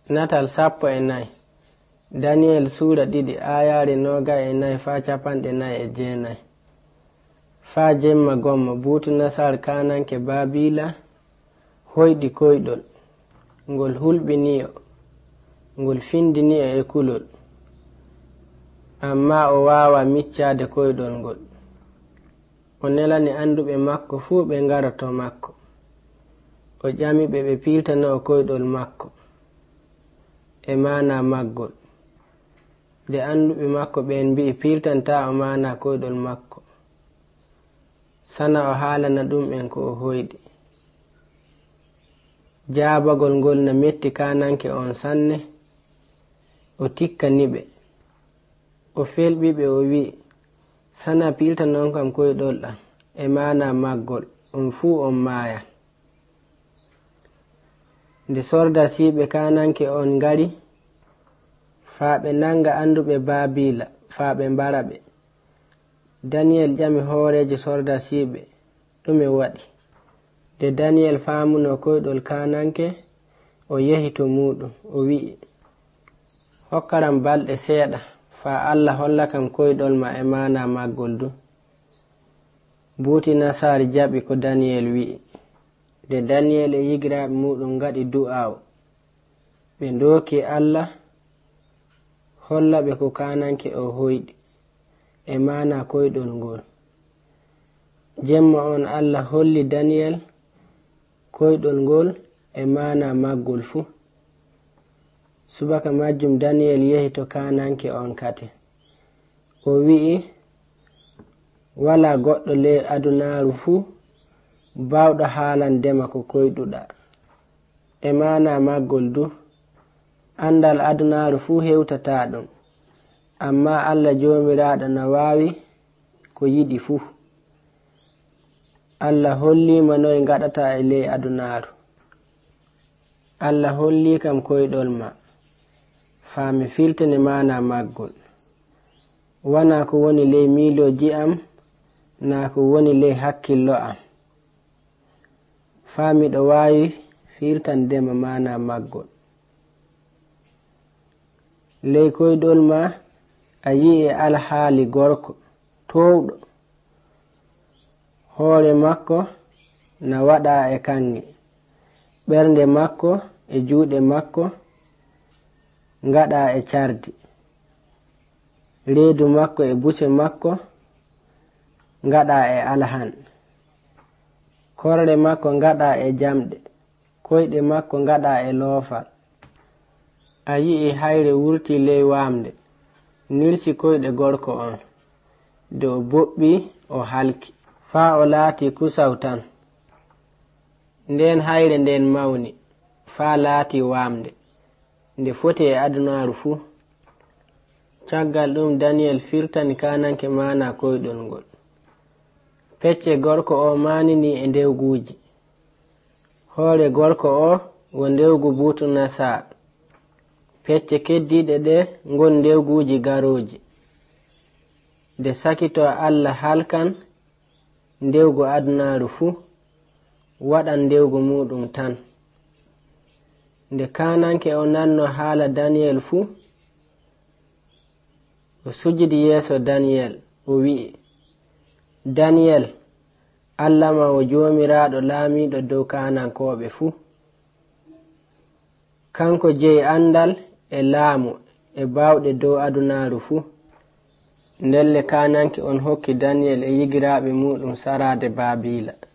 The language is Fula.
Natal 14 Daniel sura 2 ayare 24 fa capanɗe 49. Fa jemma gomma buutu nasar kananke Babila hoyɗi koyɗol ngol hulɓini'o ngol findini'o e kulol, amma o wawa miccade koyɗol ngol. O nelani anduɓe makko fuu ɓe ngara to makko. O ƴamiɓe ɓe piltana o koyɗol makko e mana maggol. Nde anduɓe makko ɓen mbi'i piltanta o mana koyɗol makko, sana o haalana ɗum en ko o hoyɗi. Jaabagol ngol na metti kananke on sanne. O tikkaniɓe, o felɓiɓe, o wi'i, sana piltanon kam koyɗol ɗam e mana maggol, on fuu on maaya. Nde sordasiɓe kananke on ngari, faa ɓe nanga anduɓe Babila faa ɓe mbara ɓe. Daniel ƴami hoorejo sordasiɓe ɗume waɗi. Nde Daniel faamuno koyɗol kananke, o yehi to muɗum, o wi'i, hokkaram balɗe seeɗa faa Allah holla kam koyɗol ma e mana maggol du. Buuti Nasar jaɓi ko Daniel wi'i. Nde Daniel e yigiraɓe muɗum ngaɗi du'awo, ɓe ndooki Allah holla ɓe ko kananke o hoyɗi e mana koyɗol ngol. Jemma on Allah holli Daniel koyɗol ngol e mana maggol fu. Subaka majjum Daniel yehi to kananke on kate. O wi'i, wala goɗɗo ley adunaru fu bawɗo haalandema ko koyɗuɗa e mana maggol du. Andal adunaru fu hewtata ɗum, amma Allah jomiraɗo na wawi ko yiɗi fu. Allah hollima noye gaɗata e ley adunaru. Allah holli kam koyɗol ma faa mi filtene mana maggol. Wana ko woni ley miiloji am, na ko woni ley hakkillo am. Faa miɗo wawi firtandema mana maggol. Ley koyɗol ma a yi'i alhaali gorko towɗo, hoore makko na waɗa e kanŋe, ɓernde makko e juuɗe makko ngaɗa e cardi, reedu makko e buse makko ngaɗa e alhan, korre makko ngaɗa e jamɗe, koyɗe makko ngaɗa e loofal. A yi'i hayre wurti ley wamde, nirsi koyɗe gorko on, nde o boɓɓi o halki, faa o laati kusaw tan. Nden hayre nden mawni, faa laati wamde, nde foti e adunaru fu. Caggal ɗum Daniel firtani kananke mana koyɗol ngol. Pecce gorko o manini e ndewguji. Hoore gorko o wo ndewgu buutu Nasar. Pecce keddiɗe ɗe ngon ndewguji garoji. Nde sakito Allah halkan ndewgu adunaru fu, waɗan ndewgu muɗum tan. Nde kananke o nanno haala Daniel fu, o sujidi yeeso Daniel, o wi'i, Daniel, Allah ma o jomiraɗo laamiɗo dow kanankoɓe fu. Kanko jeyi andal e laamu e bawɗe dow adunaru fu. Ndelle kananke on hokki Daniel e yigiraɓe muɗum sarade Babila.